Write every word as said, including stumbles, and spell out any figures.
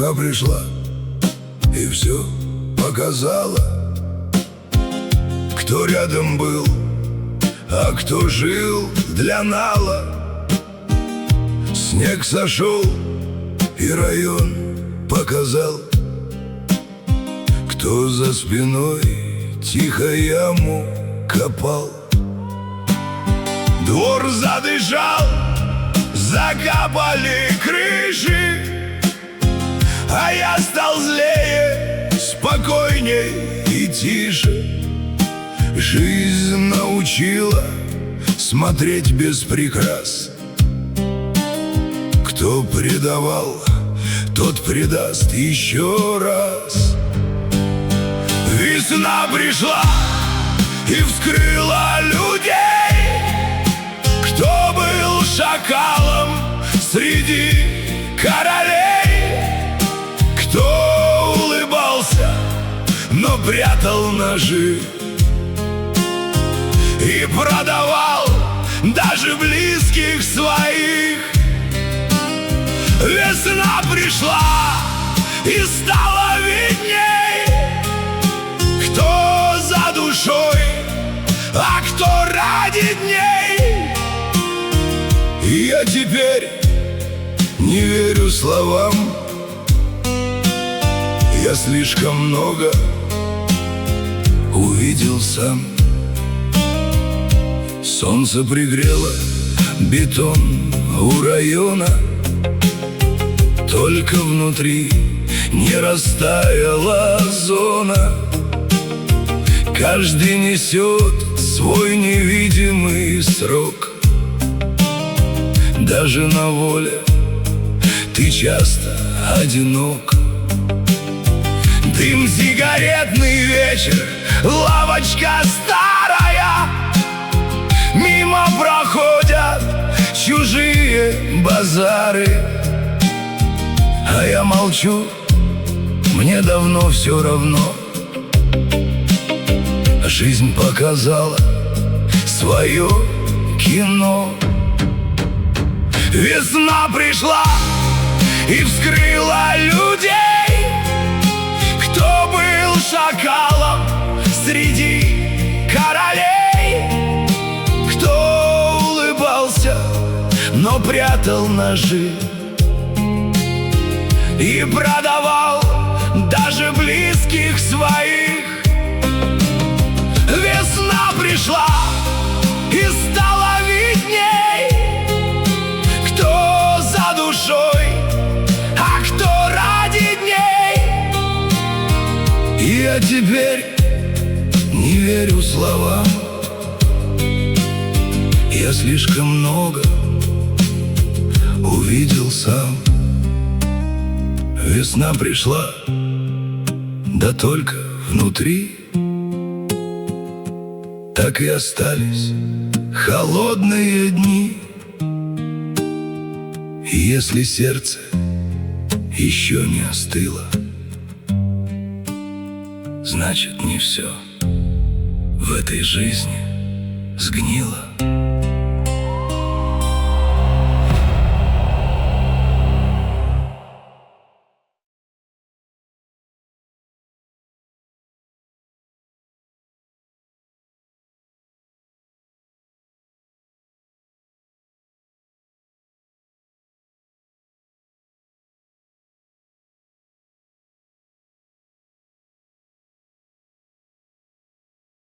Весна пришла и все показала, кто рядом был, а кто жил для нала. Снег сошел и район показал, кто за спиной тихо яму копал. Двор задышал, закапали крыши, а я стал злее, спокойней и тише. Жизнь научила смотреть без прикрас. Кто предавал, тот предаст еще раз. Весна пришла и вскрыла людей, кто был шакалом среди королей, кто улыбался, но прятал ножи и продавал даже близких своих. Весна пришла и стала видней, кто за душой, а кто ради дней. И я теперь не верю словам, я слишком много увидел сам. Солнце пригрело бетон у района, только внутри не растаяла зона. Каждый несет свой невидимый срок. Даже на воле ты часто одинок. Дым, сигаретный вечер, лавочка старая, мимо проходят чужие базары. А я молчу, мне давно все равно. Жизнь показала свое кино. Весна пришла и вскрыла людей, кто был шакалом среди королей, кто улыбался, но прятал ножи и продавал даже близких своих. Весна пришла и стала видней, кто за душой, а кто ради дней. И я теперь не верю словам, я слишком много увидел сам. Весна пришла, да только внутри так и остались холодные дни. И если сердце еще не остыло, значит, не все в этой жизни сгнило.